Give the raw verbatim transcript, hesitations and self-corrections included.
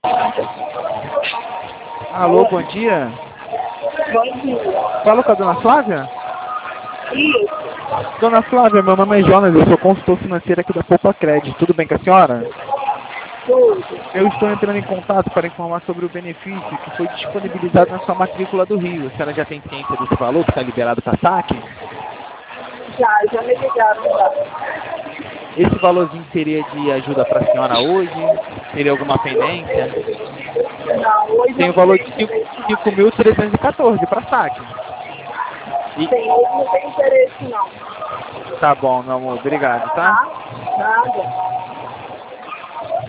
Alô, bom dia. Bom dia. Falo com a dona Flávia? Isso. Dona Flávia, meu nome é Jonas, eu sou consultor financeiro aqui da Poupa Crédito. Tudo bem com a senhora? Tudo. Eu estou entrando em contato para informar sobre o benefício que foi disponibilizado na sua matrícula do Rio. A senhora já tem ciência desse valor que está liberado para saque? Já, já me ligaram já. Esse valorzinho seria de ajuda para a senhora hoje? Teria alguma pendência? Não, hoje Tem eu o não valor tenho de interesse cinco não. mil trezentos e quatorze para saque. E, Sim, hoje não tem interesse não. tá bom, meu amor. Obrigado, tá? Tá? Nada.